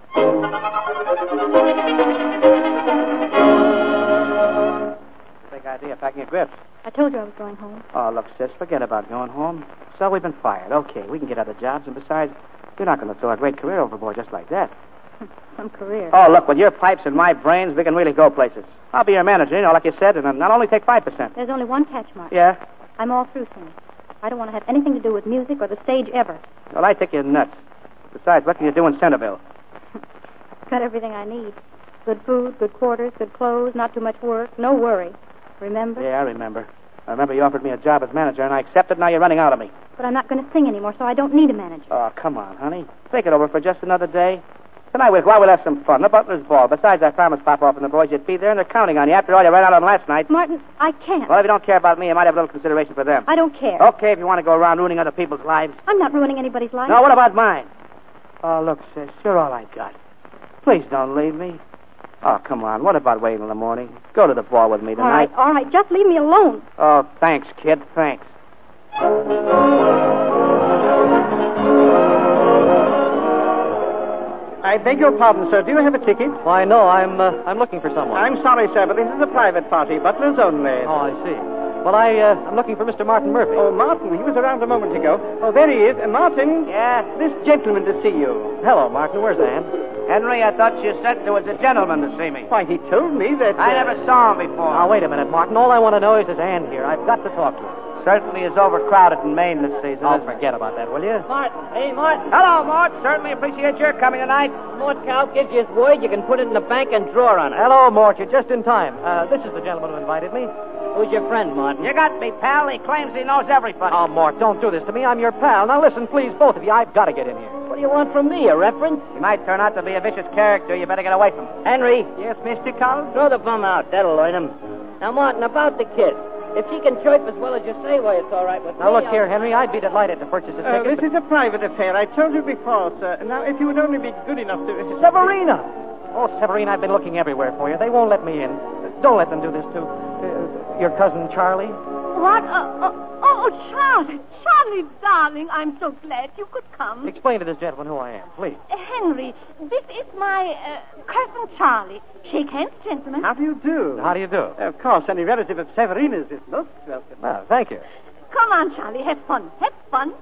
Big idea, packing your grips. I told you I was going home. Oh, look, sis, forget about going home. So we've been fired. Okay, we can get other jobs, and besides, you're not going to throw a great career overboard just like that. Some career. Oh, look, with your pipes and my brains, we can really go places. I'll be your manager, you know, like you said, and not only take 5%. There's only one catch, Martin. Yeah? I'm all through singing. I don't want to have anything to do with music or the stage ever. Well, I think you're nuts. Besides, what can you do in Centerville? Got everything I need. Good food, good quarters, good clothes, not too much work, no worry. Remember? Yeah, I remember. I remember you offered me a job as manager, and I accepted. Now you're running out of me. But I'm not going to sing anymore, so I don't need a manager. Oh, come on, honey. Think it over for just another day. Tonight we'll go out, we'll have some fun. The Butler's Ball. Besides, I promised Popoff and the boys you'd be there, and they're counting on you. After all, you ran out on last night. Martin, I can't. Well, if you don't care about me, you might have a little consideration for them. I don't care. Okay, if you want to go around ruining other people's lives. I'm not ruining anybody's life. No, what about mine? Oh, look, sis, you're all I got. Please don't leave me. Oh, come on. What about waiting in the morning? Go to the ball with me tonight. All right. Just leave me alone. Oh, thanks, kid. Thanks. I beg your pardon, sir. Do you have a ticket? Why, no, I'm looking for someone. I'm sorry, sir, but this is a private party. Butlers only. Oh, I see. Well, I'm looking for Mr. Martin Murphy. Oh, Martin. He was around a moment ago. Oh, there he is. Martin. Yeah? This gentleman to see you. Hello, Martin. Where's Ann? Henry, I thought you said there was a gentleman to see me. Why, he told me that... I never saw him before. Now, wait a minute, Martin. All I want to know is Ann here. I've got to talk to her. Certainly is overcrowded in Maine this season. Oh, forget about that, will you? Martin. Hey, Martin. Hello, Mort. Certainly appreciate your coming tonight. Mort Cow gives you his word you can put it in the bank and draw on it. Hello, Mort. You're just in time. This is the gentleman who invited me. Who's your friend, Martin? You got me, pal. He claims he knows everybody. Oh, Mort, don't do this to me. I'm your pal. Now, listen, please, both of you. I've got to get in here. What do you want from me, a reference? He might turn out to be a vicious character. You better get away from him. Henry. Yes, Mr. Collins? Throw the bum out. That'll learn him. Now, Martin, about the kiss. If she can chirp as well as you say, why, it's all right with me. Now, look here, Henry. I'd be delighted to purchase a ticket. This is a private affair. I told you before, sir. Now, if you would only be good enough to... Severina! Oh, Severina, I've been looking everywhere for you. They won't let me in. Don't let them do this to your cousin, Charlie. What? Charlie. Charlie, darling, I'm so glad you could come. Explain to this gentleman who I am, please. Henry, this is my cousin, Charlie. Shake hands, gentlemen. How do you do? How do you do? Of course, any relative of Severina's is most welcome. Well, thank you. Come on, Charlie, have fun. Have fun.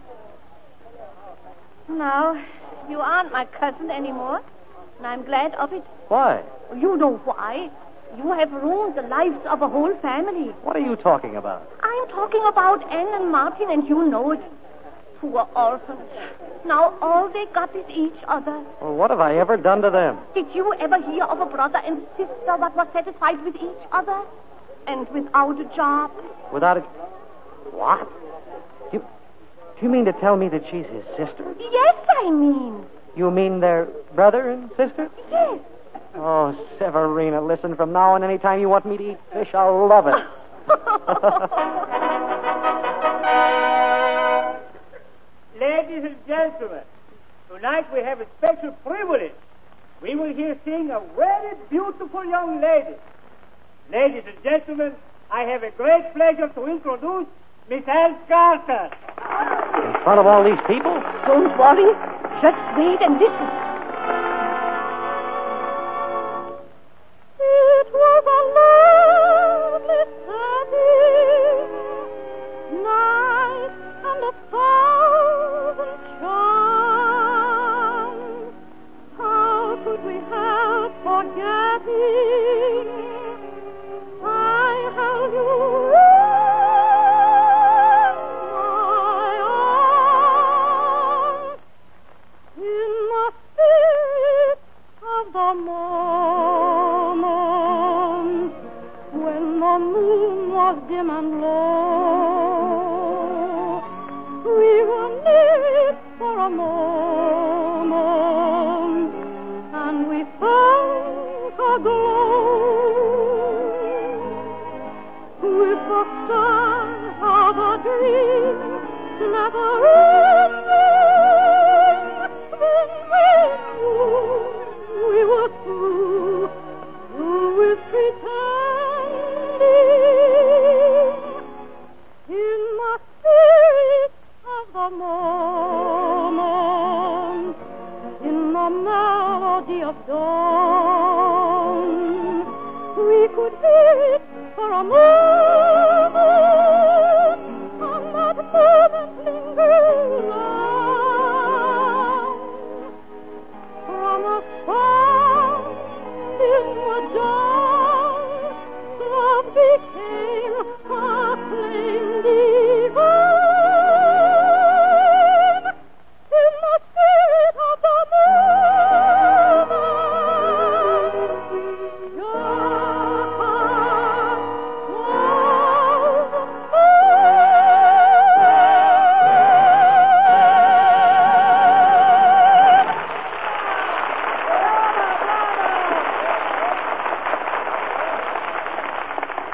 No, you aren't my cousin anymore, and I'm glad of it. Why? You know why. You have ruined the lives of a whole family. What are you talking about? I'm talking about Anne and Martin, and you know it. Poor orphans. Now all they got is each other. Well, what have I ever done to them? Did you ever hear of a brother and sister that were satisfied with each other? And without a job? Without a... What? Do you mean to tell me that she's his sister? Yes, I mean. You mean they're brother and sister? Yes. Oh, Severina, listen, from now on, any time you want me to eat fish, I'll love it. Ladies and gentlemen, tonight we have a special privilege. We will here sing a very beautiful young lady. Ladies and gentlemen, I have a great pleasure to introduce Miss Ann Carter. In front of all these people? Don't worry. Just wait and listen. It was a lovely setting, night and a thousand charms. How could we help forgetting? I held you in my arms, in the spirit of the moment, when the moon was dim and low. We were near it for a moment, and we felt a glow. With the start of a dream, never ending, then we were through with pretending. In the spirit of the moment, in the melody of dawn, we could hear it for a moment, and that moment lingered long. From afar in the dawn, love became a flame divine. In the spirit of the moment, your heart was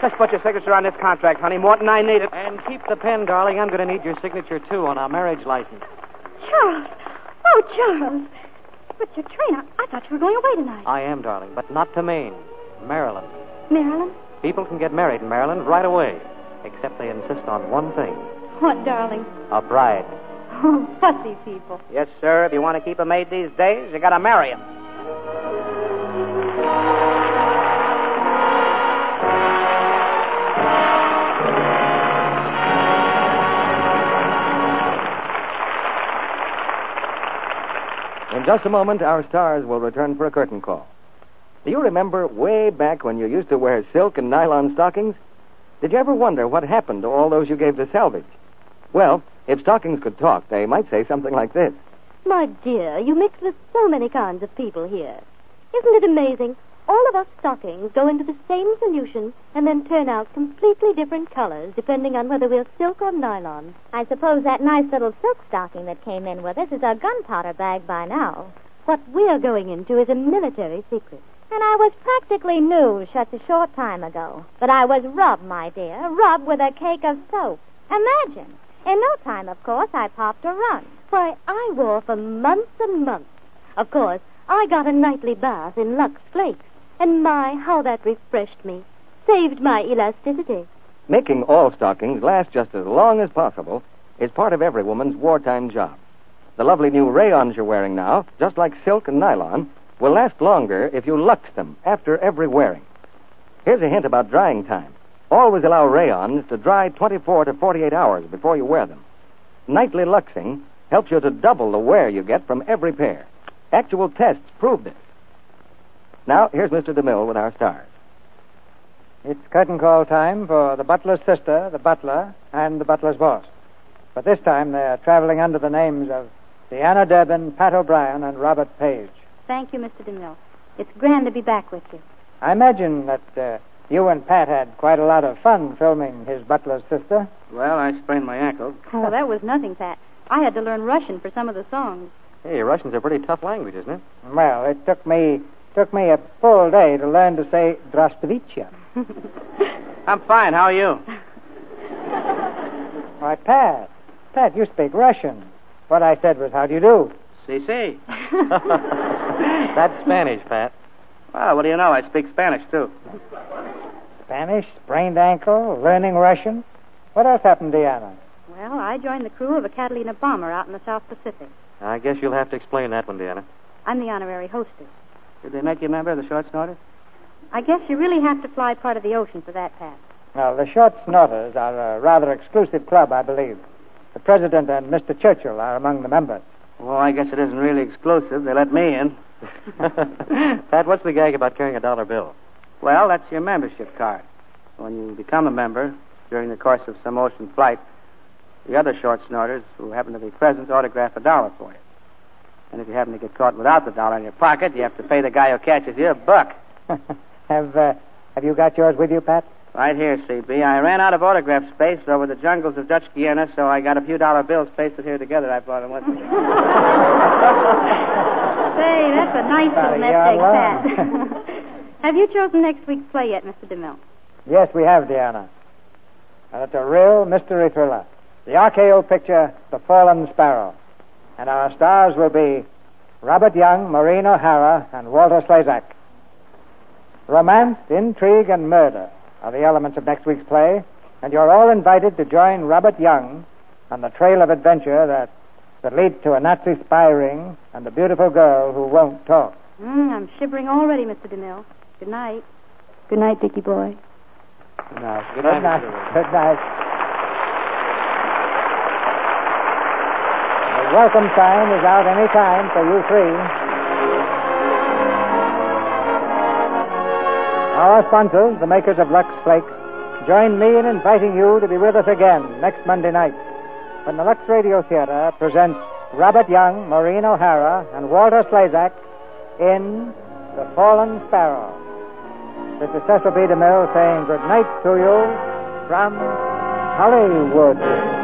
Just put your signature on this contract, honey. Morton, I need it. And keep the pen, darling. I'm going to need your signature, too, on our marriage license. Charles! Oh, Charles! But your train, I thought you were going away tonight. I am, darling, but not to Maine. Maryland. Maryland? People can get married in Maryland right away, except they insist on one thing. What, darling? A bride. Oh, fussy people. Yes, sir. If you want to keep a maid these days, you got to marry him. In just a moment, our stars will return for a curtain call. Do you remember way back when you used to wear silk and nylon stockings? Did you ever wonder what happened to all those you gave to salvage? Well, if stockings could talk, they might say something like this. My dear, you mix with so many kinds of people here. Isn't it amazing? All of us stockings go into the same solution and then turn out completely different colors depending on whether we're silk or nylon. I suppose that nice little silk stocking that came in with us is our gunpowder bag by now. What we're going into is a military secret. And I was practically new such a short time ago. But I was rubbed, my dear, rubbed with a cake of soap. Imagine. In no time, of course, I popped a run. Why, I wore for months and months. Of course, I got a nightly bath in Lux Flakes. And my, how that refreshed me. Saved my elasticity. Making all stockings last just as long as possible is part of every woman's wartime job. The lovely new rayons you're wearing now, just like silk and nylon, will last longer if you lux them after every wearing. Here's a hint about drying time. Always allow rayons to dry 24 to 48 hours before you wear them. Nightly luxing helps you to double the wear you get from every pair. Actual tests prove this. Now, here's Mr. DeMille with our stars. It's curtain call time for the butler's sister, the butler, and the butler's boss. But this time they're traveling under the names of Deanna Durbin, Pat O'Brien, and Robert Page. Thank you, Mr. DeMille. It's grand to be back with you. I imagine that you and Pat had quite a lot of fun filming his butler's sister. Well, I sprained my ankle. Oh, that was nothing, Pat. I had to learn Russian for some of the songs. Hey, Russian's a pretty tough language, isn't it? Well, it took me a full day to learn to say Zdravstvuyte. I'm fine. How are you? Why, Pat, you speak Russian. What I said was, how do you do? Si. That's Spanish, Pat. Well, what do you know? I speak Spanish, too. Spanish, sprained ankle, learning Russian. What else happened, Deanna? Well, I joined the crew of a Catalina bomber out in the South Pacific. I guess you'll have to explain that one, Deanna. I'm the honorary hostess. Did they make you a member of the Short Snorters? I guess you really have to fly part of the ocean for that, Pat. Well, the Short Snorters are a rather exclusive club, I believe. The president and Mr. Churchill are among the members. Well, I guess it isn't really exclusive. They let me in. Pat, what's the gag about carrying a dollar bill? Well, that's your membership card. When you become a member during the course of some ocean flight, the other Short Snorters who happen to be present autograph $1 for you. And if you happen to get caught without the dollar in your pocket, you have to pay the guy who catches you $1. Have you got yours with you, Pat? Right here, CB. I ran out of autograph space over the jungles of Dutch Guiana, so I got a few dollar bills pasted here together. I brought them with me. Say, that's a nice little nest egg, Pat. Have you chosen next week's play yet, Mr. DeMille? Yes, we have, Deanna. And it's a real mystery thriller. The RKO picture, The Fallen Sparrow. And our stars will be Robert Young, Maureen O'Hara, and Walter Slezak. Romance, intrigue, and murder are the elements of next week's play, and you're all invited to join Robert Young on the trail of adventure that leads to a Nazi spy ring and a beautiful girl who won't talk. I'm shivering already, Mr. DeMille. Good night. Good night, Dickie boy. Good night. Good night. Good night. The welcome sign is out any time for you three. Our sponsors, the makers of Lux Flakes, join me in inviting you to be with us again next Monday night when the Lux Radio Theater presents Robert Young, Maureen O'Hara, and Walter Slezak in The Fallen Sparrow. This is Cecil B. DeMille saying good night to you from Hollywood.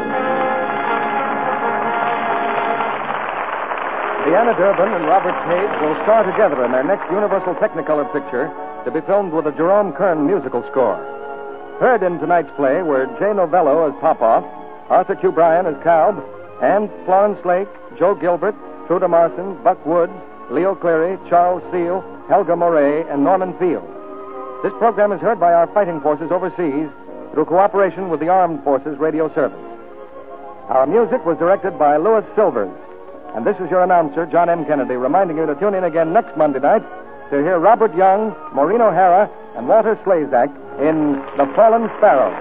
Deanna Durbin and Robert Page will star together in their next Universal Technicolor picture to be filmed with a Jerome Kern musical score. Heard in tonight's play were Jay Novello as Popoff, Arthur Q. Bryan as Calb, and Florence Lake, Joe Gilbert, Truda Marson, Buck Woods, Leo Cleary, Charles Steele, Helga Moray, and Norman Field. This program is heard by our fighting forces overseas through cooperation with the Armed Forces Radio Service. Our music was directed by Louis Silvers. And this is your announcer, John M. Kennedy, reminding you to tune in again next Monday night to hear Robert Young, Maureen O'Hara, and Walter Slazak in The Fallen Sparrow.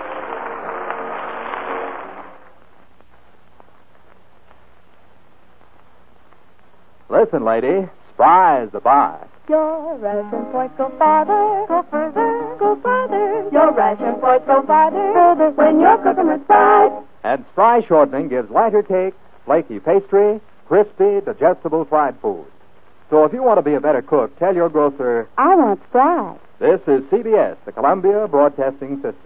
Listen, lady, spry is the buy. Your ration points go farther, go further, go farther. Your ration points go farther when you're cooking with Spry. And Spry shortening gives lighter cake, flaky pastry, crispy, digestible fried food. So if you want to be a better cook, tell your grocer, I want Spry. This is CBS, the Columbia Broadcasting System.